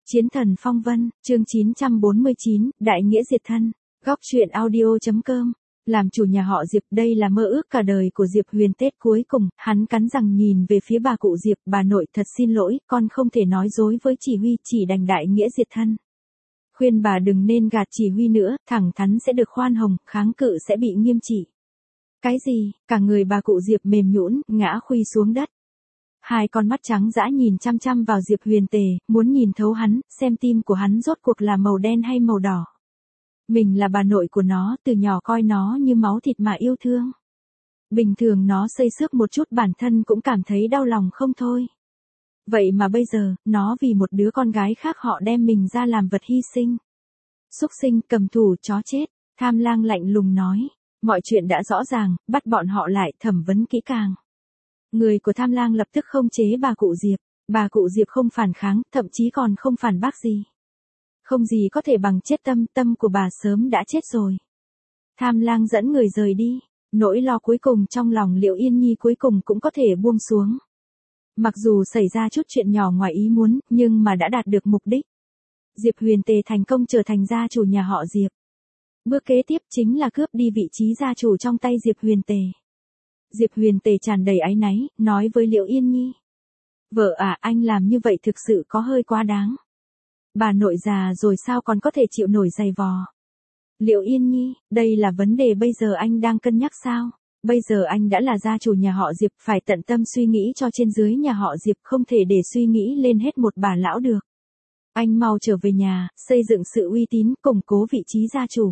Chiến thần phong vân, chương 949, Đại nghĩa diệt thân. Góc truyện audio.com. Làm chủ nhà họ Diệp, đây là mơ ước cả đời của Diệp Huyền. Tết cuối cùng, hắn cắn răng nhìn về phía bà cụ Diệp, bà nội thật xin lỗi, con không thể nói dối với chỉ huy, chỉ đành đại nghĩa diệt thân. Khuyên bà đừng nên gạt chỉ huy nữa, thẳng thắn sẽ được khoan hồng, kháng cự sẽ bị nghiêm trị. Cái gì? Cả người bà cụ Diệp mềm nhũn, ngã khuỵu xuống đất. Hai con mắt trắng dã nhìn chăm chăm vào Diệp Huyền Tề, muốn nhìn thấu hắn, xem tim của hắn rốt cuộc là màu đen hay màu đỏ. Mình là bà nội của nó, từ nhỏ coi nó như máu thịt mà yêu thương. Bình thường nó xây xước một chút bản thân cũng cảm thấy đau lòng không thôi. Vậy mà bây giờ, nó vì một đứa con gái khác họ đem mình ra làm vật hy sinh. Súc sinh, cầm thù, chó chết. Tham Lang lạnh lùng nói. Mọi chuyện đã rõ ràng, bắt bọn họ lại thẩm vấn kỹ càng. Người của Tham Lang lập tức khống chế bà cụ Diệp. Bà cụ Diệp không phản kháng, thậm chí còn không phản bác gì. Không gì có thể bằng chết tâm của bà sớm đã chết rồi. Tham Lang dẫn người rời đi. Nỗi lo cuối cùng trong lòng Liệu Yên Nhi cuối cùng cũng có thể buông xuống. Mặc dù xảy ra chút chuyện nhỏ ngoài ý muốn, nhưng mà đã đạt được mục đích. Diệp Huyền Tề thành công trở thành gia chủ nhà họ Diệp. Bước kế tiếp chính là cướp đi vị trí gia chủ trong tay Diệp Huyền Tề. Diệp Huyền Tề tràn đầy áy náy, nói với Liệu Yên Nhi. Vợ à, anh làm như vậy thực sự có hơi quá đáng. Bà nội già rồi sao còn có thể chịu nổi giày vò. Liệu Yên Nhi, đây là vấn đề bây giờ anh đang cân nhắc sao? Bây giờ anh đã là gia chủ nhà họ Diệp, phải tận tâm suy nghĩ cho trên dưới nhà họ Diệp, không thể để suy nghĩ lên hết một bà lão được. Anh mau trở về nhà, xây dựng sự uy tín, củng cố vị trí gia chủ.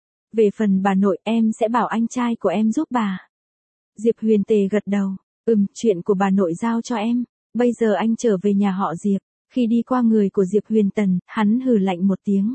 Về phần bà nội, em sẽ bảo anh trai của em giúp bà. Diệp Huyền Tề gật đầu. Chuyện của bà nội giao cho em. Bây giờ anh trở về nhà họ Diệp. Khi đi qua người của Diệp Huyền Tần, hắn hừ lạnh một tiếng.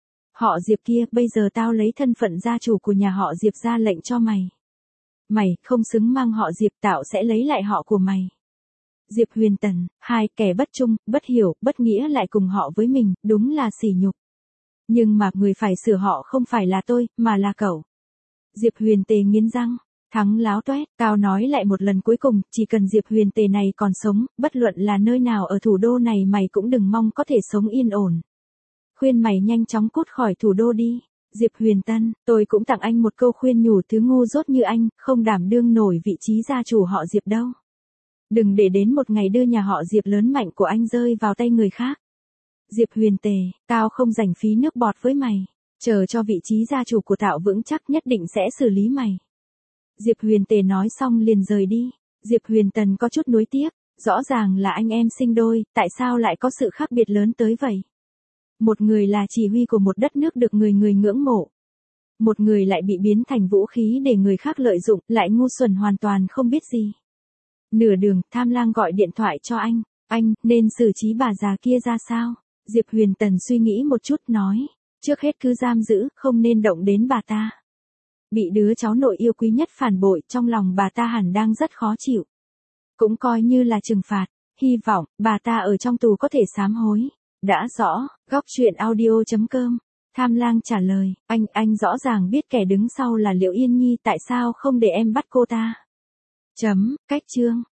Họ Diệp kia, bây giờ tao lấy thân phận gia chủ của nhà họ Diệp ra lệnh cho mày. Mày không xứng mang họ Diệp, tao sẽ lấy lại họ của mày. Diệp Huyền Tần, hai kẻ bất trung, bất hiểu, bất nghĩa lại cùng họ với mình, đúng là sỉ nhục. Nhưng mà người phải sửa họ không phải là tôi, mà là cậu. Diệp Huyền Tề nghiến răng. Thắng láo toét, tao nói lại một lần cuối cùng, chỉ cần Diệp Huyền Tề này còn sống, bất luận là nơi nào ở thủ đô này mày cũng đừng mong có thể sống yên ổn. Khuyên mày nhanh chóng cút khỏi thủ đô đi. Diệp Huyền Tân, tôi cũng tặng anh một câu khuyên nhủ, thứ ngu dốt như anh, không đảm đương nổi vị trí gia chủ họ Diệp đâu. Đừng để đến một ngày đưa nhà họ Diệp lớn mạnh của anh rơi vào tay người khác. Diệp Huyền Tề, tao không rảnh phí nước bọt với mày. Chờ cho vị trí gia chủ của tao vững chắc nhất định sẽ xử lý mày. Diệp Huyền Tề nói xong liền rời đi. Diệp Huyền Tần có chút nuối tiếc, rõ ràng là anh em sinh đôi, tại sao lại có sự khác biệt lớn tới vậy? Một người là chỉ huy của một đất nước được người người ngưỡng mộ. Một người lại bị biến thành vũ khí để người khác lợi dụng, lại ngu xuẩn hoàn toàn không biết gì. Nửa đường, Tham Lang gọi điện thoại cho anh nên xử trí bà già kia ra sao? Diệp Huyền Tần suy nghĩ một chút nói, trước hết cứ giam giữ, không nên động đến bà ta. Bị đứa cháu nội yêu quý nhất phản bội, trong lòng bà ta hẳn đang rất khó chịu. Cũng coi như là trừng phạt, hy vọng bà ta ở trong tù có thể sám hối. Đã rõ, góc truyện audio.com. Tham Lang trả lời, anh rõ ràng biết kẻ đứng sau là Liệu Yên Nhi, tại sao không để em bắt cô ta? Cách chương.